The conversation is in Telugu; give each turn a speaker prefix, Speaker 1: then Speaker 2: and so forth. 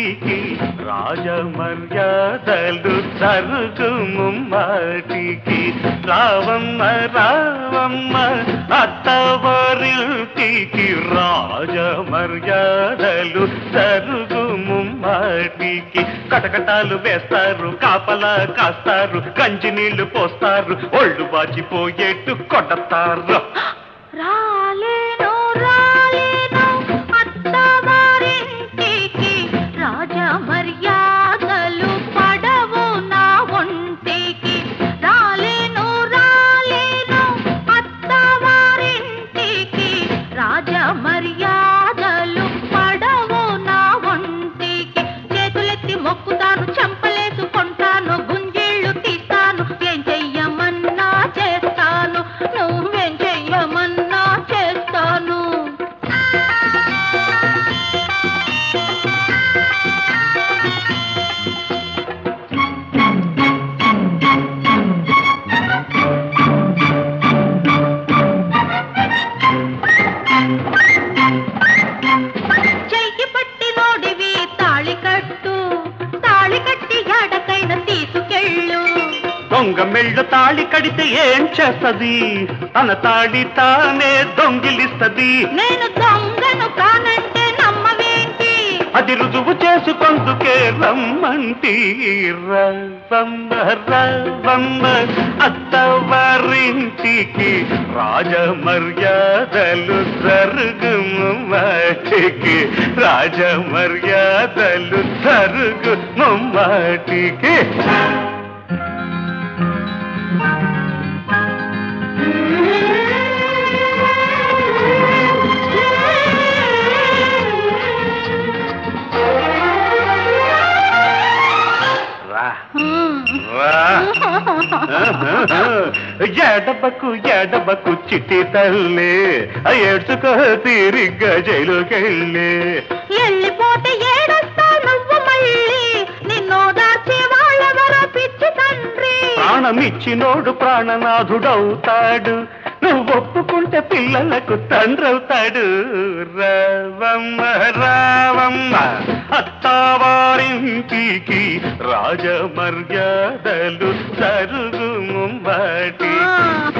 Speaker 1: ఇంటికి రాజమర్యాదలు జరుగు ముమ్మాటికి రావమ్మ రావమ్మ అత్తవారింటికి రాజమర్యాదలు జరుగు ముమ్మాటికి కటకటాలు వేస్తారు కాపలా కాస్తారు గంజి నీళ్లు పోస్తారు ఒళ్ళు బాచిపోయేట్టు కొడతారు
Speaker 2: రాలేను రాలేను అత్తవారింటికి రాజమర్యాదలు పడవు నా ఒంటికి రాలేను రాలేను అత్తవారింటికి రాజమర్యాదలు పడవు నా ఒంటికి చేతులెత్తి మొక్కుతాను చెంపలేసుకుంటాను గుంజేళ్ళు తీస్తాను ఏం చెయ్యమన్నా చేస్తాను నువ్వేం చెయ్యమన్నా చేస్తాను చెయ్యి పట్టి నోడివి తాళి కట్టి ఎడకైనా తీసుకెళ్ళు
Speaker 1: దొంగ మెళ్ళ తాళి కడితే ఏం చేస్తది తన తాళి తానే దొంగిలిస్తది
Speaker 2: నేను దొంగను కానంటే నమ్మవేంటి
Speaker 1: అది రుజువు చేసుకొందుకే రమ్మంటి రవ్వమ్మ రవ్వమ్మ అత్తవారింటికి రాజమర్యాదలు జరుగు ముమ్మాటికి రాజమర్యాదలు జరుగు ముమ్మాటికి ఎడబకు ఎడబకు చిట్టి తల్లి ఏడ్చుకో తీరిగ్గా జైలుకెళ్ళి
Speaker 2: వెళ్ళిపోతే ఏడొస్తా నువ్వు మళ్ళీ నిన్నో దాచి వాళ్ళెవరో పిచ్చి తండ్రి
Speaker 1: ప్రాణమిచ్చినోడు ప్రాణనాథుడవుతాడు నువ్వు ఒప్పుకుంటే పిల్లలకు తండ్రవుతాడు రావమ్మ రావమ్మ అత్తవారింటికి రాజమర్యాదలు జరుగు ముమ్మాటి